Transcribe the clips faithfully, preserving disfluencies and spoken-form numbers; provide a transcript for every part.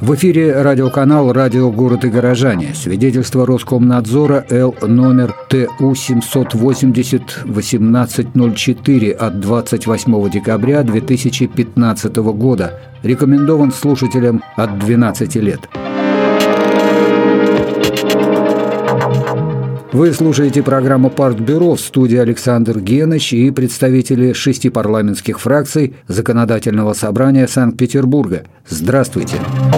В эфире радиоканал «Радио Город и горожане». Свидетельство Роскомнадзора Л номер Т У семьсот восемьдесят восемнадцать ноль четыре от двадцать восьмого декабря две тысячи пятнадцатого года. Рекомендован слушателям от двенадцати лет. Вы слушаете программу «Партбюро», в студии Александр Геныч и представители шести парламентских фракций Законодательного собрания Санкт-Петербурга. Здравствуйте!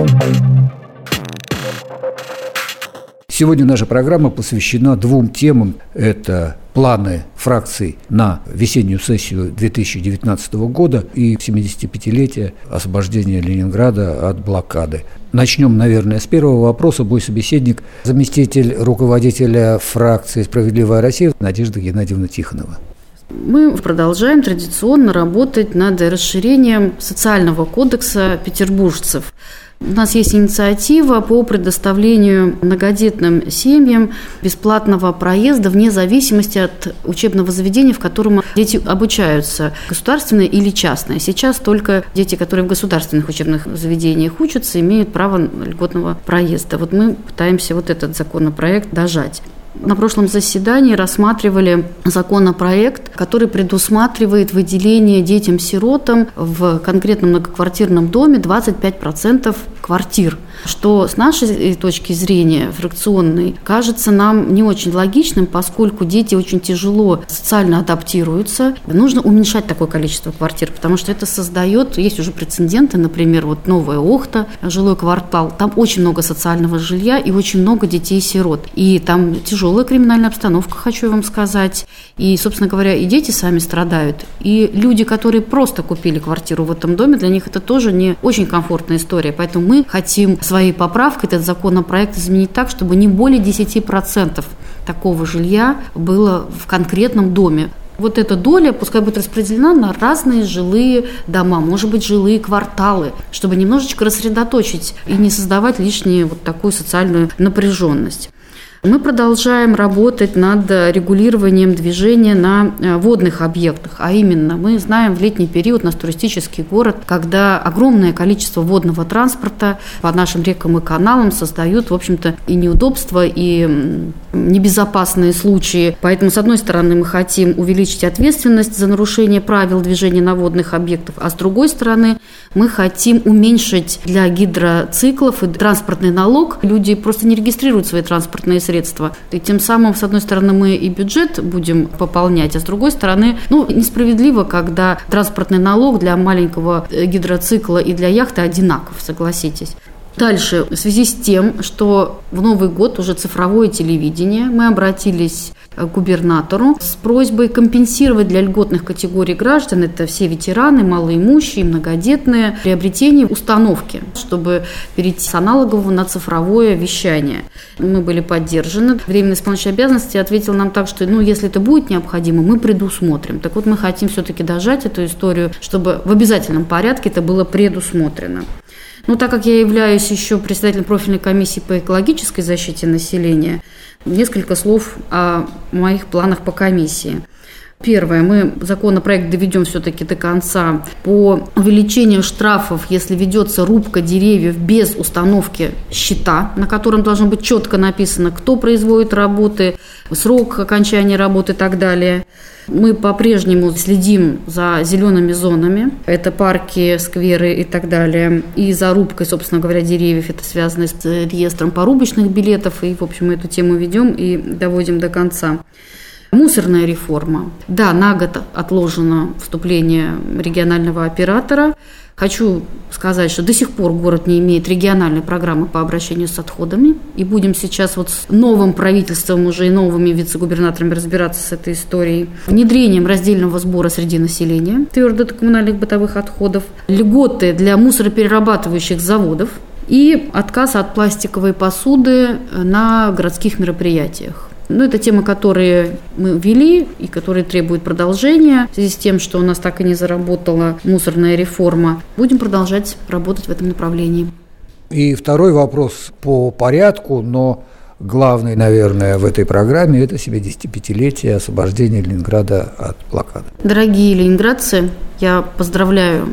Сегодня наша программа посвящена двум темам. Это планы фракций на весеннюю сессию две тысячи девятнадцатого года и семидесятипятилетие освобождения Ленинграда от блокады. Начнем, наверное, с первого вопроса. Мой собеседник, заместитель руководителя фракции «Справедливая Россия» Надежда Геннадьевна Тихонова. Мы продолжаем традиционно работать над расширением социального кодекса петербуржцев. У нас есть инициатива по предоставлению многодетным семьям бесплатного проезда вне зависимости от учебного заведения, в котором дети обучаются, государственное или частное. Сейчас только дети, которые в государственных учебных заведениях учатся, имеют право льготного проезда. Вот мы пытаемся вот этот законопроект дожать. На прошлом заседании рассматривали законопроект, который предусматривает выделение детям-сиротам в конкретном многоквартирном доме двадцать пять процентов квартир, что с нашей точки зрения фракционной кажется нам не очень логичным, поскольку дети очень тяжело социально адаптируются. Нужно уменьшать такое количество квартир, потому что это создает, есть уже прецеденты, например, вот Новая Охта, жилой квартал, там очень много социального жилья и очень много детей-сирот, и там тяжело Тяжелая криминальная обстановка, хочу вам сказать. И, собственно говоря, и дети сами страдают. И люди, которые просто купили квартиру в этом доме, для них это тоже не очень комфортная история. Поэтому мы хотим своей поправкой этот законопроект изменить так, чтобы не более десять процентов такого жилья было в конкретном доме. Вот эта доля пускай будет распределена на разные жилые дома, может быть, жилые кварталы, чтобы немножечко рассредоточить и не создавать лишнюю вот такую социальную напряженность. Мы продолжаем работать над регулированием движения на водных объектах, а именно мы знаем в летний период у нас туристический город, когда огромное количество водного транспорта по нашим рекам и каналам создают, в общем-то, и неудобства, и небезопасные случаи. Поэтому, с одной стороны, мы хотим увеличить ответственность за нарушение правил движения на водных объектах, а с другой стороны, мы хотим уменьшить для гидроциклов и транспортный налог. Люди просто не регистрируют свои транспортные средства. И тем самым, с одной стороны, мы и бюджет будем пополнять, а с другой стороны, ну, несправедливо, когда транспортный налог для маленького гидроцикла и для яхты одинаков, согласитесь. Дальше, в связи с тем, что в Новый год уже цифровое телевидение, мы обратились к губернатору с просьбой компенсировать для льготных категорий граждан, это все ветераны, малоимущие, многодетные, приобретение установки, чтобы перейти с аналогового на цифровое вещание. Мы были поддержаны. Временный исполняющий обязанности ответил нам так, что ну, если это будет необходимо, мы предусмотрим. Так вот, мы хотим все-таки дожать эту историю, чтобы в обязательном порядке это было предусмотрено. Но так как я являюсь еще председателем профильной комиссии по экологической защите населения, несколько слов о моих планах по комиссии. Первое. Мы законопроект доведем все-таки до конца по увеличению штрафов, если ведется рубка деревьев без установки щита, на котором должно быть четко написано, кто производит работы, срок окончания работы и так далее. Мы по-прежнему следим за зелеными зонами, это парки, скверы и так далее, и за рубкой, собственно говоря, деревьев, это связано с реестром порубочных билетов, и, в общем, мы эту тему ведем и доводим до конца. Мусорная реформа. Да, на год отложено вступление регионального оператора. Хочу сказать, что до сих пор город не имеет региональной программы по обращению с отходами. И будем сейчас вот с новым правительством, уже и новыми вице-губернаторами разбираться с этой историей. Внедрением раздельного сбора среди населения твердых коммунальных бытовых отходов. Льготы для мусороперерабатывающих заводов. И отказ от пластиковой посуды на городских мероприятиях. Ну, это темы, которые мы ввели и которые требуют продолжения. В связи с тем, что у нас так и не заработала мусорная реформа, будем продолжать работать в этом направлении. И второй вопрос по порядку, но главный, наверное, в этой программе – это семидесятипятилетие освобождения Ленинграда от блокады. Дорогие ленинградцы, я поздравляю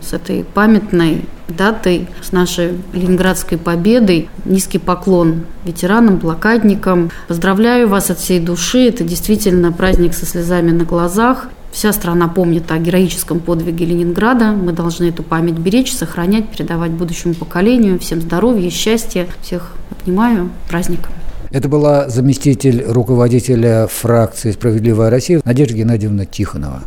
с этой памятной датой, с нашей Ленинградской победой. Низкий поклон ветеранам, блокадникам. Поздравляю вас от всей души. Это действительно праздник со слезами на глазах. Вся страна помнит о героическом подвиге Ленинграда. Мы должны эту память беречь, сохранять, передавать будущему поколению. Всем здоровья, счастья. Всех обнимаю. Праздником. Это была заместитель руководителя фракции «Справедливая Россия» Надежда Геннадьевна Тихонова.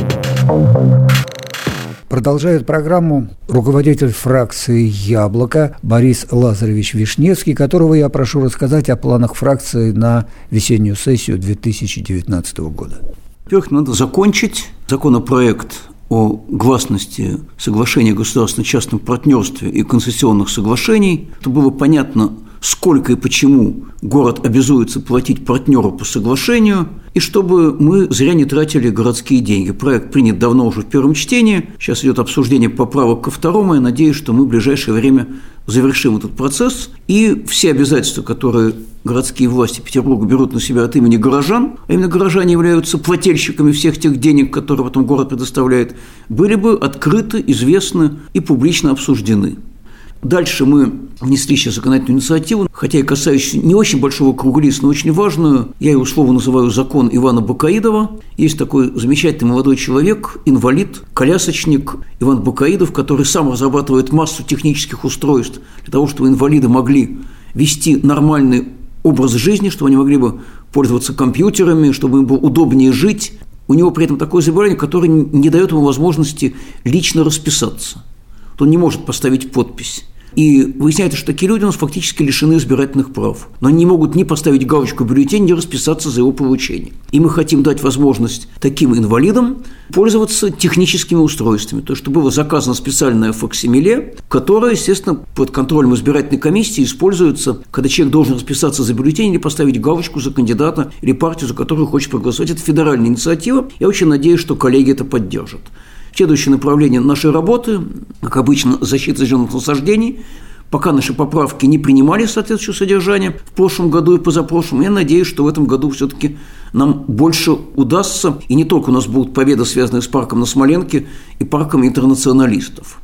Продолжает программу руководитель фракции «Яблоко» Борис Лазаревич Вишневский, которого я прошу рассказать о планах фракции на весеннюю сессию две тысячи девятнадцатого года. Во-первых, надо закончить законопроект о гласности соглашений о государственно-частном партнерстве и концессионных соглашений, чтобы было понятно, сколько и почему город обязуется платить партнеру по соглашению, и чтобы мы зря не тратили городские деньги. Проект принят давно уже в первом чтении, сейчас идет обсуждение поправок ко второму, я надеюсь, что мы в ближайшее время завершим этот процесс, и все обязательства, которые городские власти Петербурга берут на себя от имени горожан, а именно горожане являются плательщиками всех тех денег, которые потом город предоставляет, были бы открыты, известны и публично обсуждены. Дальше мы внесли сейчас законодательную инициативу, хотя и касающуюся не очень большого круга лиц, но очень важную. Я ее условно называю закон Ивана Бакаидова. Есть такой замечательный молодой человек, инвалид, колясочник Иван Бакаидов, который сам разрабатывает массу технических устройств для того, чтобы инвалиды могли вести нормальный образ жизни, чтобы они могли бы пользоваться компьютерами, чтобы им было удобнее жить. У него при этом такое заболевание, которое не дает ему возможности лично расписаться. Он не может поставить подпись. И выясняется, что такие люди у нас фактически лишены избирательных прав. Но они не могут ни поставить галочку в бюллетене, ни расписаться за его получение. И мы хотим дать возможность таким инвалидам пользоваться техническими устройствами. То есть, чтобы было заказано специальное факсимиле, которое, естественно, под контролем избирательной комиссии используется, когда человек должен расписаться за бюллетень или поставить галочку за кандидата или партию, за которую хочет проголосовать. Это федеральная инициатива. Я очень надеюсь, что коллеги это поддержат. Следующее направление нашей работы, как обычно, защита зеленых насаждений. Пока наши поправки не принимали соответствующее содержание в прошлом году и позапрошлом, я надеюсь, что в этом году все-таки нам больше удастся, и не только у нас будут победы, связанные с парком на Смоленке и парком интернационалистов.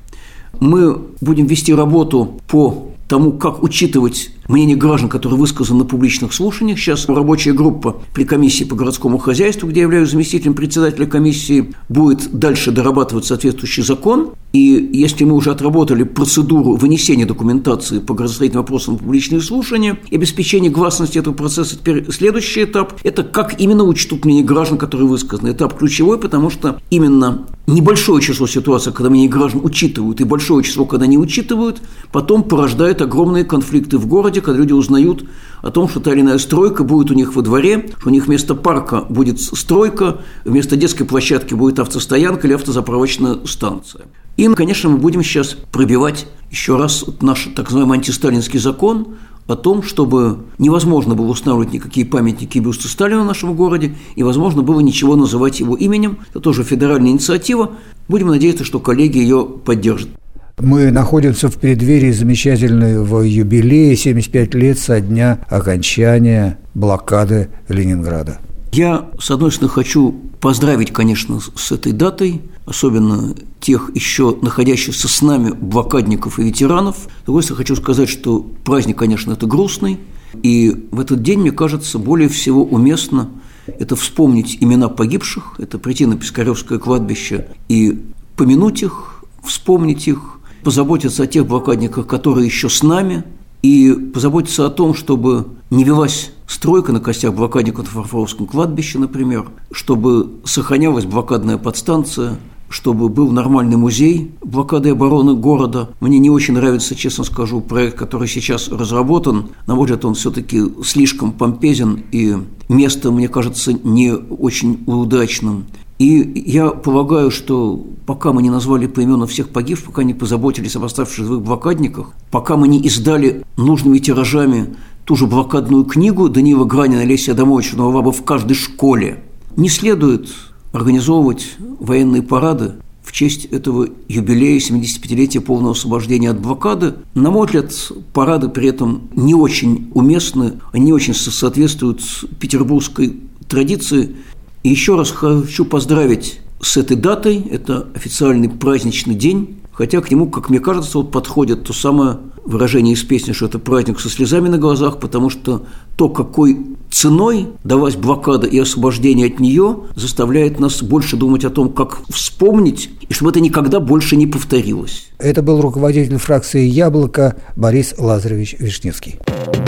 Мы будем вести работу по тому, как учитывать мнение граждан, которые высказаны на публичных слушаниях. Сейчас рабочая группа при комиссии по городскому хозяйству, где я являюсь заместителем председателя комиссии, будет дальше дорабатывать соответствующий закон. И если мы уже отработали процедуру вынесения документации по градостроительным вопросам на публичные слушания и обеспечения гласности этого процесса, теперь следующий этап – это как именно учтут мнение граждан, которые высказаны. Этап ключевой, потому что именно небольшое число ситуаций, когда мнение граждан учитывают, и большое число, когда не учитывают, потом порождает огромные конфликты в городе, когда люди узнают о том, что та или иная стройка будет у них во дворе, что у них вместо парка будет стройка, вместо детской площадки будет автостоянка или автозаправочная станция. И, конечно, мы будем сейчас пробивать еще раз наш так называемый антисталинский закон о том, чтобы невозможно было устанавливать никакие памятники и бюсты Сталина в нашем городе, и возможно было ничего называть его именем. Это тоже федеральная инициатива. Будем надеяться, что коллеги ее поддержат. Мы находимся в преддверии замечательного юбилея семьдесят пять лет со дня окончания блокады Ленинграда. Я, с одной стороны, хочу поздравить, конечно, с этой датой, особенно тех еще находящихся с нами блокадников и ветеранов. С другой стороны, хочу сказать, что праздник, конечно, это грустный, и в этот день, мне кажется, более всего уместно это вспомнить имена погибших, это прийти на Пискаревское кладбище и помянуть их, вспомнить их, позаботиться о тех блокадниках, которые еще с нами, и позаботиться о том, чтобы не велась стройка на костях блокадников на Фарфоровском кладбище, например, чтобы сохранялась блокадная подстанция, чтобы был нормальный музей блокады и обороны города. Мне не очень нравится, честно скажу, проект, который сейчас разработан. На мой взгляд, он все-таки слишком помпезен, и место, мне кажется, не очень удачным. И я полагаю, что пока мы не назвали поименно всех погибших, пока не позаботились об оставшихся живых блокадниках, пока мы не издали нужными тиражами ту же блокадную книгу Даниила Гранина и Олеся Адамовича Новолаба в каждой школе, не следует организовывать военные парады в честь этого юбилея семидесятипятилетия полного освобождения от блокады. На мой взгляд, парады при этом не очень уместны, они не очень соответствуют петербургской традиции. И еще раз хочу поздравить с этой датой, это официальный праздничный день. хотя к нему, как мне кажется, вот подходит то самое выражение из песни, что это праздник со слезами на глазах, потому что то, какой ценой далась блокада и освобождение от нее, заставляет нас больше думать о том, как вспомнить, и чтобы это никогда больше не повторилось. Это был руководитель фракции «Яблоко» Борис Лазаревич Вишневский.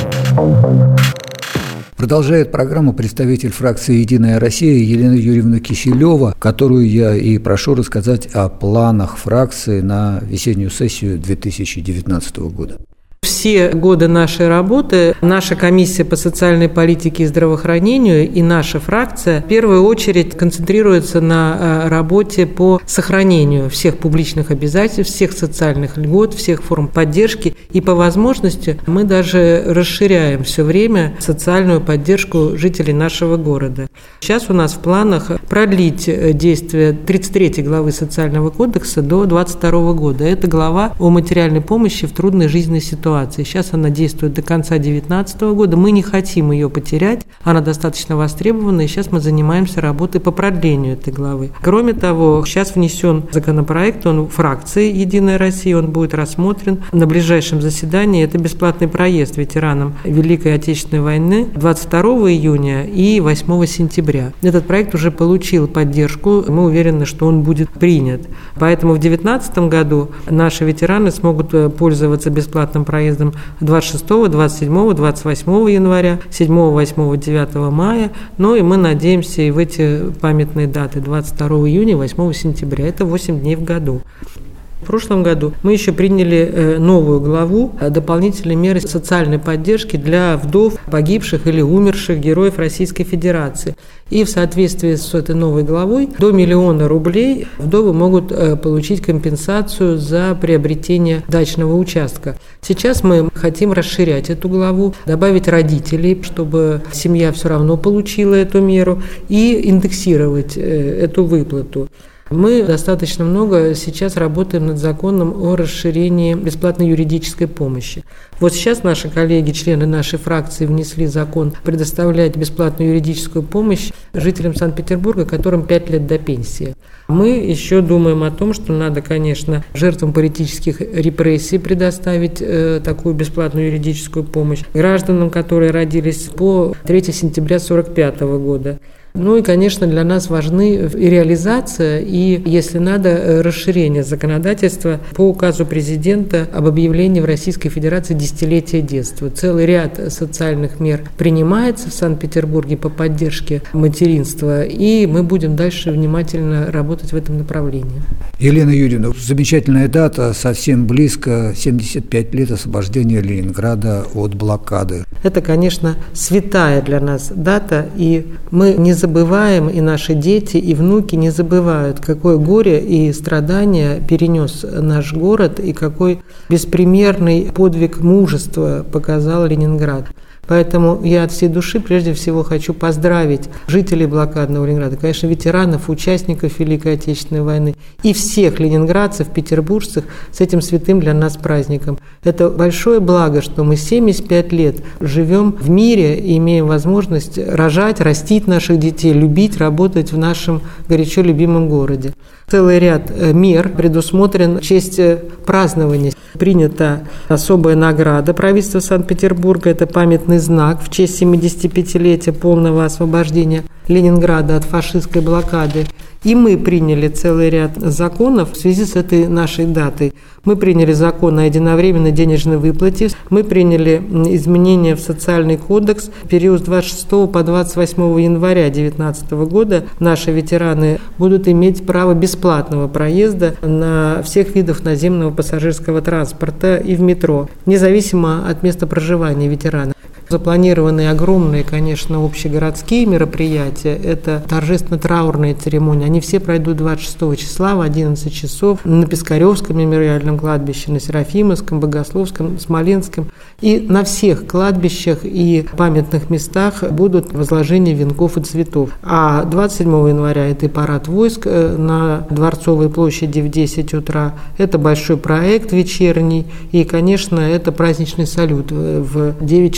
Продолжает программу представитель фракции «Единая Россия» Елена Юрьевна Киселева, которую я и прошу рассказать о планах фракции на весеннюю сессию две тысячи девятнадцатого года. Все годы нашей работы наша комиссия по социальной политике и здравоохранению и наша фракция в первую очередь концентрируется на работе по сохранению всех публичных обязательств, всех социальных льгот, всех форм поддержки. И по возможности мы даже расширяем все время социальную поддержку жителей нашего города. Сейчас у нас в планах продлить действие тридцать третьей главы Социального кодекса до двадцать второго года. Это глава о материальной помощи в трудной жизненной ситуации. Сейчас она действует до конца две тысячи девятнадцатого года. Мы не хотим ее потерять. Она достаточно востребована, и сейчас мы занимаемся работой по продлению этой главы. Кроме того, сейчас внесен законопроект, он в фракции «Единая Россия», он будет рассмотрен на ближайшем заседании. Это бесплатный проезд ветеранам Великой Отечественной войны двадцать второго июня и восьмого сентября. Этот проект уже получил поддержку. Мы уверены, что он будет принят. Поэтому в две тысячи девятнадцатом году наши ветераны смогут пользоваться бесплатным проездом двадцать шестого, двадцать седьмого, двадцать восьмого января, седьмого, восьмого, девятого мая. Ну и мы надеемся и в эти памятные даты двадцать второго июня и восьмого сентября. Это восемь дней в году. В прошлом году мы еще приняли новую главу «Дополнительные меры социальной поддержки для вдов, погибших или умерших героев Российской Федерации». И в соответствии с этой новой главой до миллиона рублей вдовы могут получить компенсацию за приобретение дачного участка. Сейчас мы хотим расширять эту главу, добавить родителей, чтобы семья все равно получила эту меру, и индексировать эту выплату. Мы достаточно много сейчас работаем над законом о расширении бесплатной юридической помощи. Вот сейчас наши коллеги, члены нашей фракции, внесли закон предоставлять бесплатную юридическую помощь жителям Санкт-Петербурга, которым пять лет до пенсии. Мы еще думаем о том, что надо, конечно, жертвам политических репрессий предоставить э, такую бесплатную юридическую помощь, гражданам, которые родились по третьего сентября сорок пятого года. Ну и, конечно, для нас важны и реализация, и, если надо, расширение законодательства по указу президента об объявлении в Российской Федерации десятилетия детства. Целый ряд социальных мер принимается в Санкт-Петербурге по поддержке материнства, и мы будем дальше внимательно работать в этом направлении. Елена Юрьевна, замечательная дата, совсем близко, семьдесят пять лет освобождения Ленинграда от блокады. Это, конечно, святая для нас дата, и мы не забываем, и наши дети, и внуки не забывают, какое горе и страдания перенес наш город, и какой беспримерный подвиг мужества показал Ленинград. Поэтому я от всей души прежде всего хочу поздравить жителей блокадного Ленинграда, конечно, ветеранов, участников Великой Отечественной войны и всех ленинградцев, петербуржцев с этим святым для нас праздником. Это большое благо, что мы семьдесят пять лет живем в мире и имеем возможность рожать, растить наших детей, любить, работать в нашем горячо любимом городе. Целый ряд мер предусмотрен в честь празднования. Принята особая награда правительства Санкт-Петербурга, это памятный знак в честь семидесятипятилетия полного освобождения Ленинграда от фашистской блокады. И мы приняли целый ряд законов в связи с этой нашей датой. Мы приняли закон о единовременной денежной выплате, мы приняли изменения в социальный кодекс. В период с двадцать шестого по двадцать восьмого января две тысячи девятнадцатого года наши ветераны будут иметь право бесплатного проезда на всех видах наземного пассажирского транспорта и в метро, независимо от места проживания ветерана. Запланированы огромные, конечно, общегородские мероприятия. Это торжественно-траурные церемонии. Они все пройдут двадцать шестого числа в одиннадцать часов на Пискаревском мемориальном кладбище, на Серафимовском, Богословском, Смоленском. И на всех кладбищах и памятных местах будут возложения венков и цветов. А двадцать седьмого января это и парад войск на Дворцовой площади в десять утра. Это большой проект вечерний. И, конечно, это праздничный салют в девять часов вечера.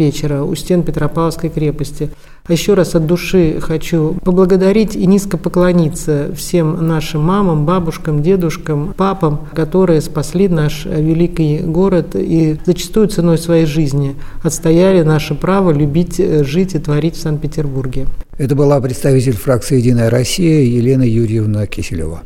вечера у стен Петропавловской крепости. А еще раз от души хочу поблагодарить и низко поклониться всем нашим мамам, бабушкам, дедушкам, папам, которые спасли наш великий город и зачастую ценой своей жизни отстояли наше право любить, жить и творить в Санкт-Петербурге. Это была представитель фракции «Единая Россия» Елена Юрьевна Киселева.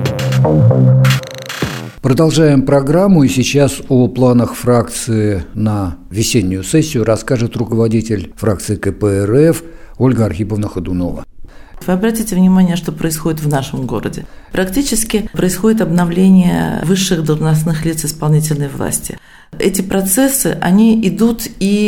Продолжаем программу, и сейчас о планах фракции на весеннюю сессию расскажет руководитель фракции ка пэ эр эф Ольга Архиповна Ходунова. Вы обратите внимание, что происходит в нашем городе. Практически происходит обновление высших должностных лиц исполнительной власти. Эти процессы, они идут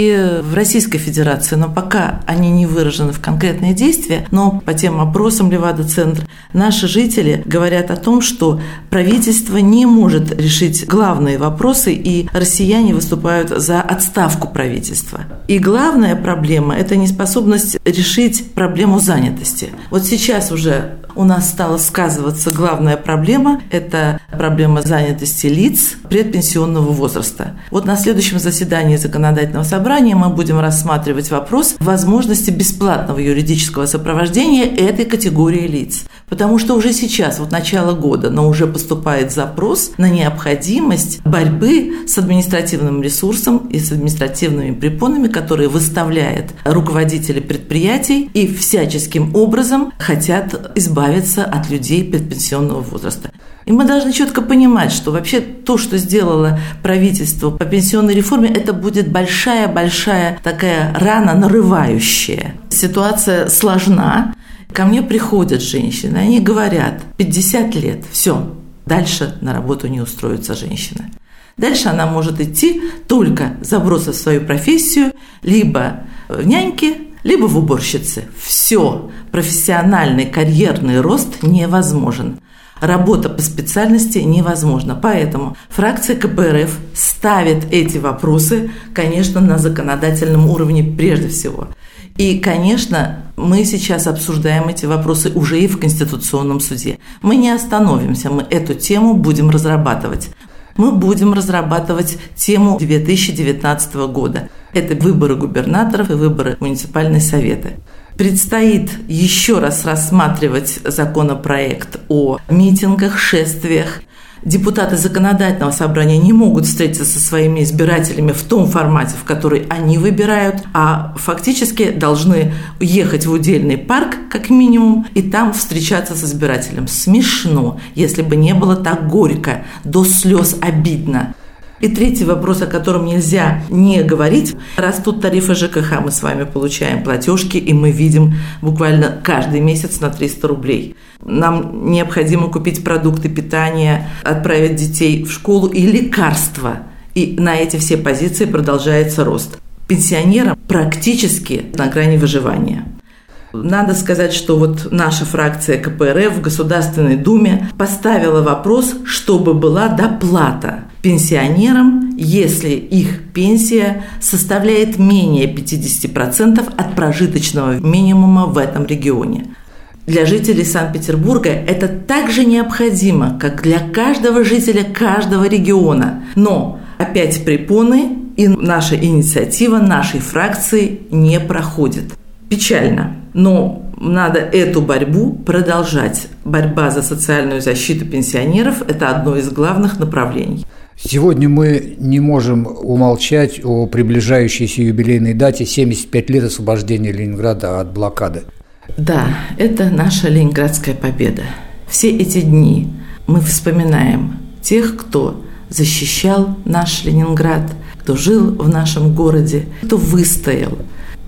и в Российской Федерации, но пока они не выражены в конкретные действия, но по тем опросам Левада-центр наши жители говорят о том, что правительство не может решить главные вопросы, и россияне выступают за отставку правительства. И главная проблема – это неспособность решить проблему занятости. Вот сейчас уже у нас стала сказываться главная проблема – это проблема занятости лиц предпенсионного возраста. Вот на следующем заседании законодательного собрания мы будем рассматривать вопрос возможности бесплатного юридического сопровождения этой категории лиц. Потому что уже сейчас, вот начало года, но уже поступает запрос на необходимость борьбы с административным ресурсом и с административными препонами, которые выставляют руководители предприятий и всяческим образом хотят избавиться от людей предпенсионного возраста. И мы должны четко понимать, что вообще то, что сделало правительство по пенсионной реформе, это будет большая-большая такая рана нарывающая. Ситуация сложна. Ко мне приходят женщины, они говорят, пятьдесят лет, все, дальше на работу не устроится женщина. Дальше она может идти только забросив свою профессию, либо в няньки, либо в уборщицы. Все, профессиональный карьерный рост невозможен. Работа по специальности невозможна. Поэтому фракция ка пэ эр эф ставит эти вопросы, конечно, на законодательном уровне прежде всего. И, конечно, мы сейчас обсуждаем эти вопросы уже и в Конституционном суде. Мы не остановимся, мы эту тему будем разрабатывать. Мы будем разрабатывать тему две тысячи девятнадцатого года. Это выборы губернаторов и выборы в муниципальные советы. Предстоит еще раз рассматривать законопроект о митингах, шествиях. Депутаты законодательного собрания не могут встретиться со своими избирателями в том формате, в который они выбирают, а фактически должны ехать в удельный парк, как минимум, и там встречаться с избирателем. Смешно, если бы не было так горько, до слез обидно. И третий вопрос, о котором нельзя не говорить. Растут тарифы жэ ка ха, мы с вами получаем платежки, и мы видим буквально каждый месяц на триста рублей. Нам необходимо купить продукты питания, отправить детей в школу и лекарства. И на эти все позиции продолжается рост. Пенсионерам практически на грани выживания. Надо сказать, что вот наша фракция ка пэ эр эф в Государственной Думе поставила вопрос, чтобы была доплата пенсионерам, если их пенсия составляет менее пятьдесят процентов от прожиточного минимума в этом регионе. Для жителей Санкт-Петербурга это также необходимо, как для каждого жителя каждого региона. Но опять препоны, и наша инициатива нашей фракции не проходит. Печально, но надо эту борьбу продолжать. Борьба за социальную защиту пенсионеров – это одно из главных направлений. Сегодня мы не можем умолчать о приближающейся юбилейной дате семьдесят пять лет освобождения Ленинграда от блокады. Да, это наша ленинградская победа. Все эти дни мы вспоминаем тех, кто защищал наш Ленинград, кто жил в нашем городе, кто выстоял,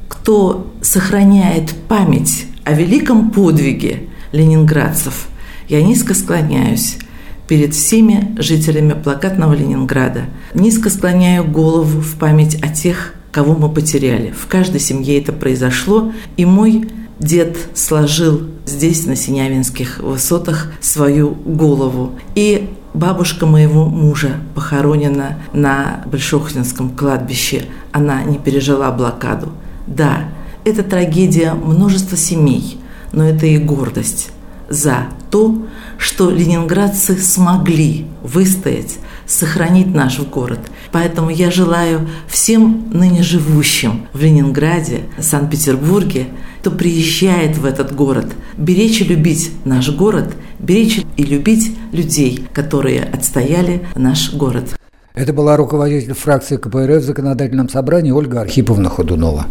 кто сохраняет память о великом подвиге ленинградцев. Я низко склоняюсь перед всеми жителями плакатного Ленинграда. Низко склоняю голову в память о тех, кого мы потеряли. В каждой семье это произошло, и мой дед сложил здесь, на Синявинских высотах, свою голову. И бабушка моего мужа похоронена на Большохтинском кладбище. Она не пережила блокаду. Да, это трагедия множества семей, но это и гордость за то, что ленинградцы смогли выстоять, сохранить наш город. Поэтому я желаю всем ныне живущим в Ленинграде, Санкт-Петербурге, кто приезжает в этот город, беречь и любить наш город, беречь и любить людей, которые отстояли наш город. Это была руководитель фракции ка пэ эр эф в Законодательном собрании Ольга Архиповна Ходунова.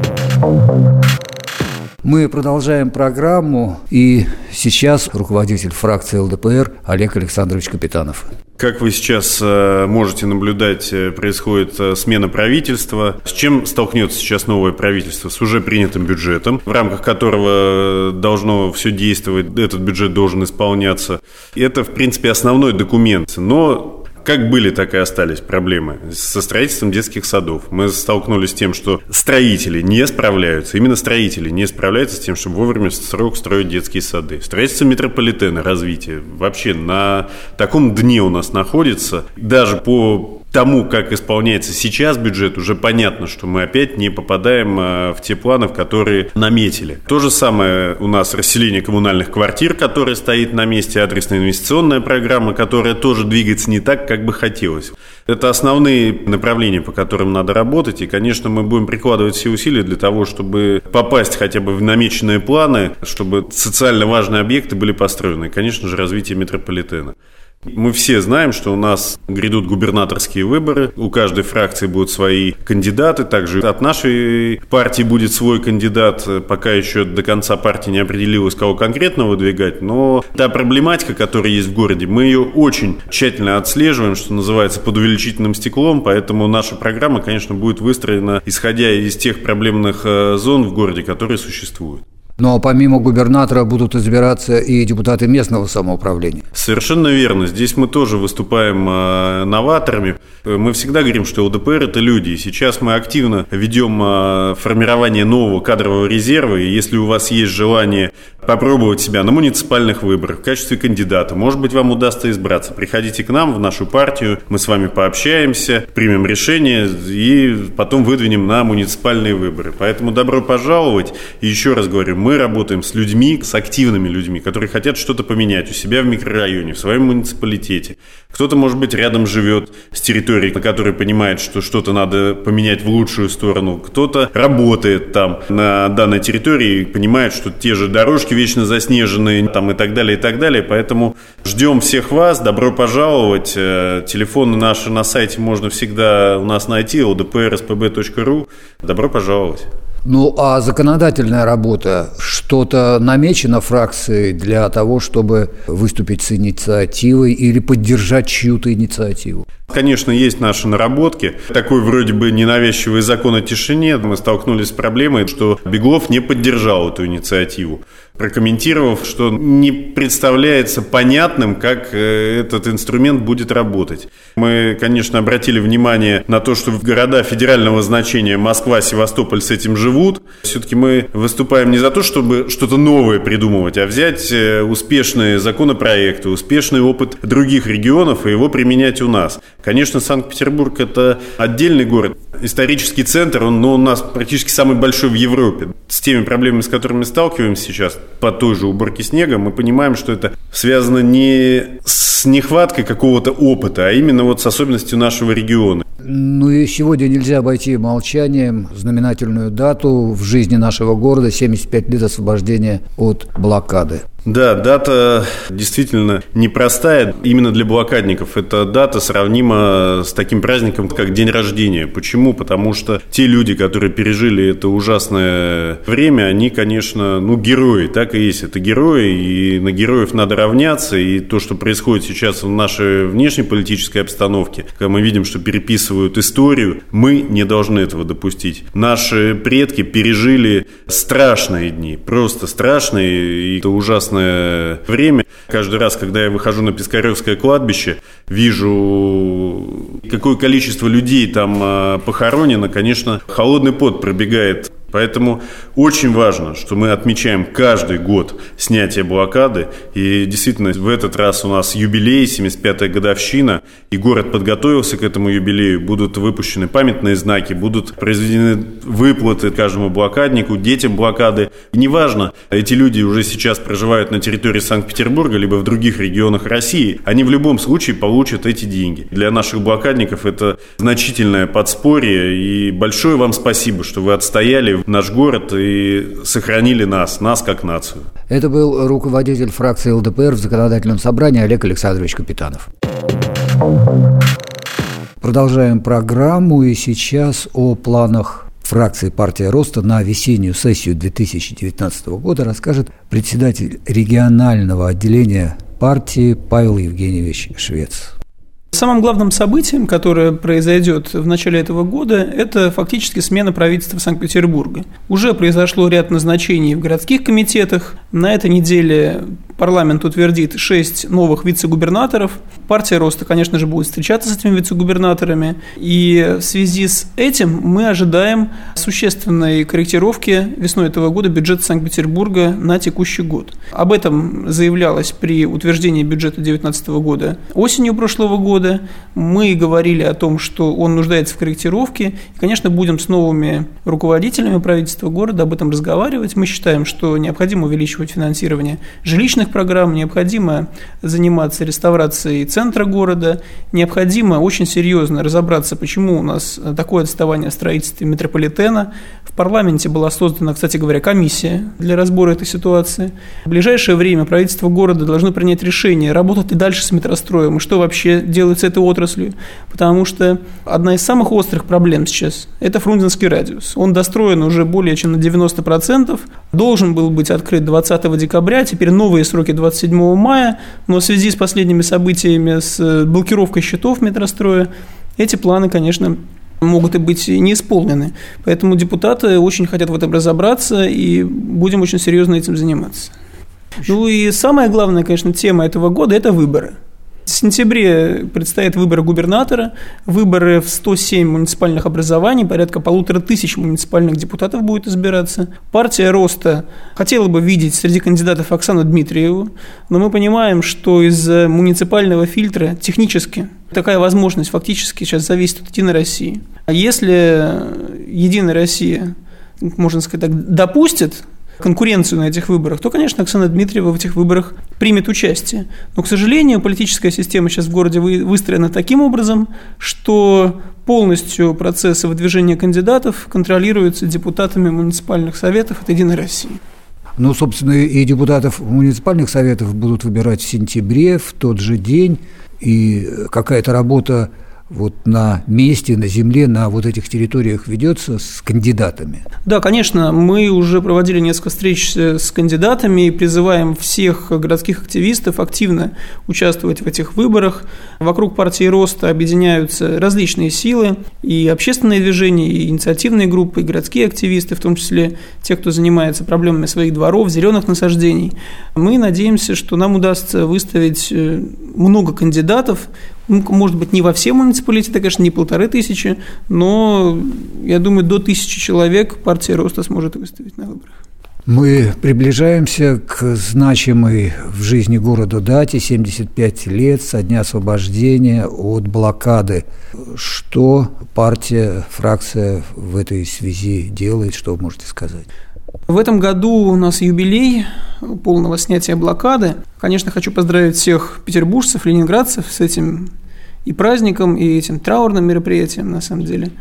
Мы продолжаем программу, и сейчас руководитель фракции эл дэ пэ эр Олег Александрович Капитанов. Как вы сейчас можете наблюдать, происходит смена правительства. С чем столкнется сейчас новое правительство? С уже принятым бюджетом, в рамках которого должно все действовать, этот бюджет должен исполняться. Это, в принципе, основной документ. Но как были, так и остались проблемы со строительством детских садов. Мы столкнулись с тем, что строители не справляются, именно строители не справляются с тем, чтобы вовремя в срок строить детские сады. Строительство метрополитена, развитие вообще на таком дне у нас находится. Даже по тому, как исполняется сейчас бюджет, уже понятно, что мы опять не попадаем в те планы, в которые наметили. То же самое у нас расселение коммунальных квартир, которое стоит на месте, адресная инвестиционная программа, которая тоже двигается не так, как бы хотелось. Это основные направления, по которым надо работать, и, конечно, мы будем прикладывать все усилия для того, чтобы попасть хотя бы в намеченные планы, чтобы социально важные объекты были построены, и, конечно же, развитие метрополитена. Мы все знаем, что у нас грядут губернаторские выборы, у каждой фракции будут свои кандидаты, также от нашей партии будет свой кандидат, пока еще до конца партия не определилась, кого конкретно выдвигать, но та проблематика, которая есть в городе, мы ее очень тщательно отслеживаем, что называется, под увеличительным стеклом, поэтому наша программа, конечно, будет выстроена, исходя из тех проблемных зон в городе, которые существуют. Но помимо губернатора будут избираться и депутаты местного самоуправления. Совершенно верно. Здесь мы тоже выступаем э, новаторами. Мы всегда говорим, что эл дэ пэ эр – это люди. И сейчас мы активно ведем э, формирование нового кадрового резерва. И если у вас есть желание попробовать себя на муниципальных выборах в качестве кандидата, может быть, вам удастся избраться. Приходите к нам в нашу партию, мы с вами пообщаемся, примем решение и потом выдвинем на муниципальные выборы. Поэтому добро пожаловать. И еще раз говорю, мы работаем с людьми, с активными людьми, которые хотят что-то поменять у себя в микрорайоне, в своем муниципалитете. Кто-то, может быть, рядом живет с территорией, на которой понимает, что что-то надо поменять в лучшую сторону. Кто-то работает там на данной территории и понимает, что те же дорожки вечно заснеженные там, и так далее, и так далее. Поэтому ждем всех вас, добро пожаловать. Телефоны наши на сайте можно всегда у нас найти, эл дэ пэ эр эс пэ бэ точка ру. Добро пожаловать. Ну, а законодательная работа, что-то намечено фракцией для того, чтобы выступить с инициативой или поддержать чью-то инициативу? Конечно, есть наши наработки. Такой вроде бы ненавязчивый закон о тишине. Мы столкнулись с проблемой, что Беглов не поддержал эту инициативу, прокомментировав, что не представляется понятным, как этот инструмент будет работать. Мы, конечно, обратили внимание на то, что в города федерального значения Москва, Севастополь с этим живут. Все-таки мы выступаем не за то, чтобы что-то новое придумывать, а взять успешные законопроекты, успешный опыт других регионов и его применять у нас. Конечно, Санкт-Петербург – это отдельный город, исторический центр, он ну, у нас практически самый большой в Европе. С теми проблемами, с которыми мы сталкиваемся сейчас, по той же уборке снега, мы понимаем, что это связано не с нехваткой какого-то опыта, а именно вот с особенностью нашего региона. Ну и сегодня нельзя обойти молчанием знаменательную дату в жизни нашего города – семьдесят пять лет освобождения от блокады. Да, дата действительно непростая. Именно для блокадников эта дата сравнима с таким праздником, как день рождения. Почему? Потому что те люди, которые пережили это ужасное время, они, конечно, ну, герои, так и есть. Это герои, и на героев надо равняться. И то, что происходит сейчас в нашей внешнеполитической обстановке, когда мы видим, что переписывают историю, мы не должны этого допустить. Наши предки пережили страшные дни, просто страшные, и это ужасно время. Каждый раз, когда я выхожу на Пискаревское кладбище, вижу, какое количество людей там похоронено, конечно, холодный пот пробегает Поэтому очень важно, что мы отмечаем каждый год снятие блокады. И действительно, в этот раз у нас юбилей, семьдесят пятая годовщина, и город подготовился к этому юбилею. Будут выпущены памятные знаки, будут произведены выплаты каждому блокаднику, детям блокады. И неважно, эти люди уже сейчас проживают на территории Санкт-Петербурга, либо в других регионах России, они в любом случае получат эти деньги. Для наших блокадников это значительное подспорье, и большое вам спасибо, что вы отстояли наш город и сохранили нас, нас как нацию. Это был руководитель фракции эл дэ пэ эр в Законодательном собрании Олег Александрович Капитанов. Продолжаем программу, и сейчас о планах фракции «Партия роста» на весеннюю сессию две тысячи девятнадцатого года расскажет председатель регионального отделения партии Павел Евгеньевич Швец. Самым главным событием, которое произойдет в начале этого года, это фактически смена правительства Санкт-Петербурга. Уже произошло ряд назначений в городских комитетах. На этой неделе парламент утвердит шесть новых вице-губернаторов. Партия роста, конечно же, будет встречаться с этими вице-губернаторами. И в связи с этим мы ожидаем существенной корректировки весной этого года бюджета Санкт-Петербурга на текущий год. Об этом заявлялось при утверждении бюджета две тысячи девятнадцатого года осенью прошлого года. Мы говорили о том, что он нуждается в корректировке. И, конечно, будем с новыми руководителями правительства города об этом разговаривать. Мы считаем, что необходимо увеличивать финансирование жилищных программ, необходимо заниматься реставрацией центра города, необходимо очень серьезно разобраться, почему у нас такое отставание в строительстве метрополитена. В парламенте была создана, кстати говоря, комиссия для разбора этой ситуации. В ближайшее время правительство города должно принять решение, работать ли дальше с метростроем и что вообще делать с этой отраслью, потому что одна из самых острых проблем сейчас – это Фрунзенский радиус. Он достроен уже более чем на девяносто процентов, должен был быть открыт двадцатого декабря, теперь новые сроки двадцать седьмого мая, но в связи с последними событиями с блокировкой счетов метростроя эти планы, конечно, могут и быть не исполнены. Поэтому депутаты очень хотят в этом разобраться, и будем очень серьезно этим заниматься. Ну и самая главная, конечно, тема этого года – это выборы. В сентябре предстоят выборы губернатора, выборы в сто семь муниципальных образований, порядка полутора тысяч муниципальных депутатов будет избираться. Партия роста хотела бы видеть среди кандидатов Оксану Дмитриеву, но мы понимаем, что из-за муниципального фильтра технически такая возможность фактически сейчас зависит от «Единой России». А если «Единая Россия», можно сказать так, допустит конкуренцию на этих выборах, то, конечно, Оксана Дмитриева в этих выборах примет участие. Но, к сожалению, политическая система сейчас в городе выстроена таким образом, что полностью процессы выдвижения кандидатов контролируются депутатами муниципальных советов от «Единой России». Ну, собственно, и депутатов муниципальных советов будут выбирать в сентябре, в тот же день, и какая-то работа вот на месте, на земле, на вот этих территориях ведется с кандидатами? Да, конечно, мы уже проводили несколько встреч с кандидатами и призываем всех городских активистов активно участвовать в этих выборах. Вокруг партии роста объединяются различные силы, и общественные движения, и инициативные группы, и городские активисты, в том числе те, кто занимается проблемами своих дворов, зеленых насаждений. Мы надеемся, что нам удастся выставить много кандидатов. Может быть, не во все муниципалитеты, конечно, не полторы тысячи, но, я думаю, до тысячи человек партия роста сможет выставить на выборах. Мы приближаемся к значимой в жизни города дате – семьдесят пять лет со дня освобождения от блокады. Что партия, фракция в этой связи делает, что вы можете сказать? В этом году у нас юбилей полного снятия блокады. Конечно, хочу поздравить всех петербуржцев, ленинградцев с этим и праздником, и этим траурным мероприятием, на самом деле.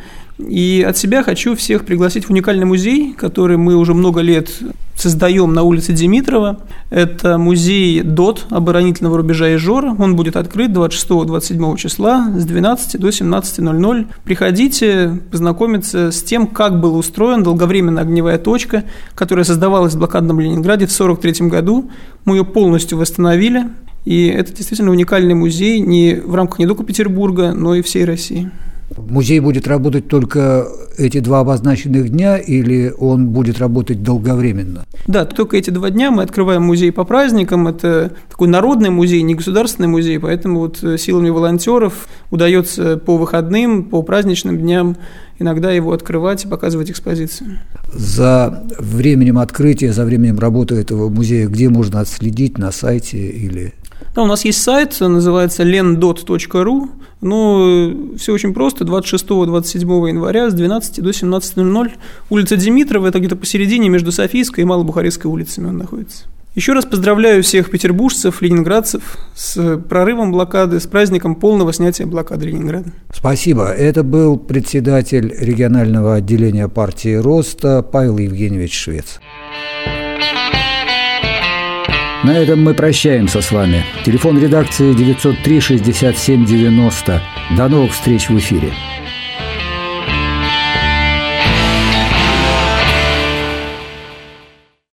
И от себя хочу всех пригласить в уникальный музей, который мы уже много лет создаем на улице Димитрова. Это музей ДОТ, оборонительного рубежа Ижора. Он будет открыт двадцать шестого - двадцать седьмого числа с двенадцати до семнадцати ноль-ноль. Приходите познакомиться с тем, как была устроена долговременная огневая точка, которая создавалась в блокадном Ленинграде в сорок третьем году. Мы ее полностью восстановили. И это действительно уникальный музей не в рамках не только Петербурга, но и всей России. Музей будет работать только эти два обозначенных дня или он будет работать долговременно? Да, только эти два дня мы открываем музей по праздникам. Это такой народный музей, не государственный музей, поэтому вот силами волонтеров удается по выходным, по праздничным дням иногда его открывать и показывать экспозицию. За временем открытия, за временем работы этого музея, где можно отследить, на сайте или… Да, у нас есть сайт, называется лендот точка ру. Ну, все очень просто. двадцать шестого - двадцать седьмого января с двенадцати до семнадцати ноль-ноль. Улица Димитрова, это где-то посередине между Софийской и Малобухарестской улицами он находится. Еще раз поздравляю всех петербуржцев, ленинградцев с прорывом блокады, с праздником полного снятия блокады Ленинграда. Спасибо. Это был председатель регионального отделения партии Роста Павел Евгеньевич Швец. На этом мы прощаемся с вами. Телефон редакции девятьсот три шестьдесят семь девяносто. До новых встреч в эфире.